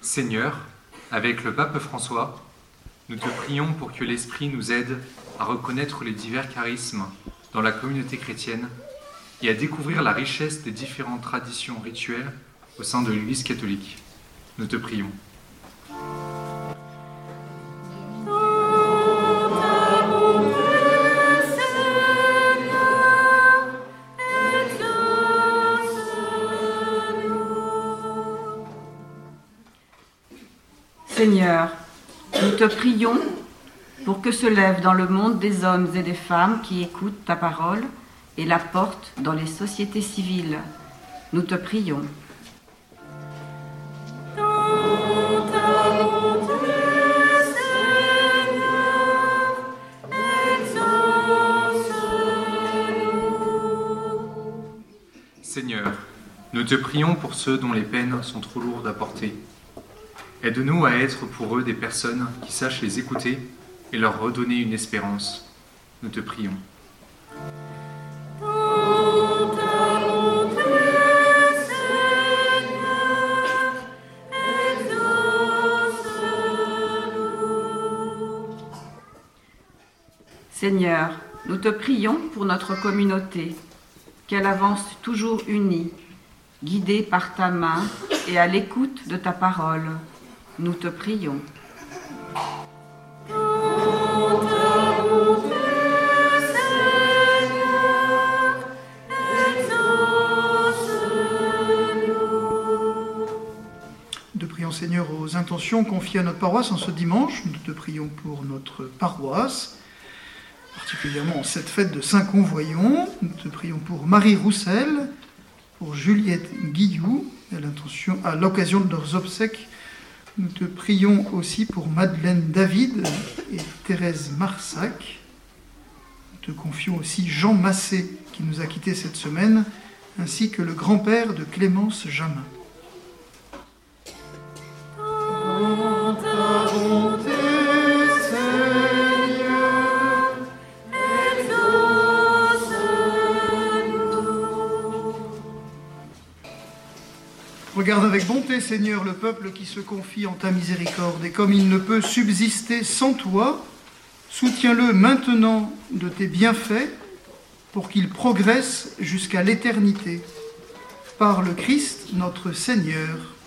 Seigneur, avec le pape François, nous te prions pour que l'Esprit nous aide à reconnaître les divers charismes dans la communauté chrétienne et à découvrir la richesse des différentes traditions rituelles au sein de l'Église catholique. Nous te prions. Seigneur, nous te prions pour que se lève dans le monde des hommes et des femmes qui écoutent ta parole et la portent dans les sociétés civiles. Nous te prions. Seigneur, nous te prions pour ceux dont les peines sont trop lourdes à porter. Aide-nous à être pour eux des personnes qui sachent les écouter et leur redonner une espérance. Nous te prions. Seigneur, nous te prions pour notre communauté, qu'elle avance toujours unie, guidée par ta main et à l'écoute de ta parole. Nous te prions. Nous te prions, Seigneur, aux intentions confiées à notre paroisse en ce dimanche. Nous te prions pour notre paroisse, particulièrement en cette fête de Saint-Convoyant. Nous te prions pour Marie Roussel, pour Juliette Guillou, à l'occasion de leurs obsèques. Nous te prions aussi pour Madeleine David et Thérèse Marsac. Nous te confions aussi Jean Massé, qui nous a quittés cette semaine, ainsi que le grand-père de Clémence Jamin. Regarde avec bonté, Seigneur, le peuple qui se confie en ta miséricorde, et comme il ne peut subsister sans toi, soutiens-le maintenant de tes bienfaits, pour qu'il progresse jusqu'à l'éternité. Par le Christ, notre Seigneur.